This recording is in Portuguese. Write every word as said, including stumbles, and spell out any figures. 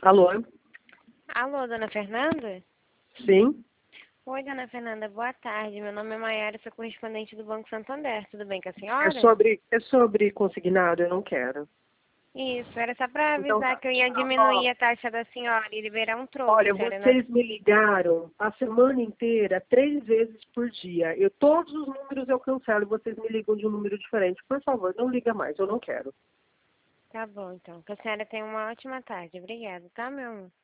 Alô? Alô, dona Fernanda? Sim? Oi, dona Fernanda, boa tarde. Meu nome é Maiara, sou correspondente do Banco Santander. Tudo bem com a É senhora? sobre, é sobre consignado, eu não quero. Isso, era só para Então avisar tá. que eu ia Ó, diminuir a taxa da senhora e liberar um troco. olha, A senhora não... vocês me ligaram a semana inteira, três vezes por dia. Eu, todos os números eu cancelo, vocês me ligam de um número diferente. Por favor, não liga mais, eu não quero. Tá bom, então. Que a senhora tenha uma ótima tarde. Obrigada, tá, meu amor?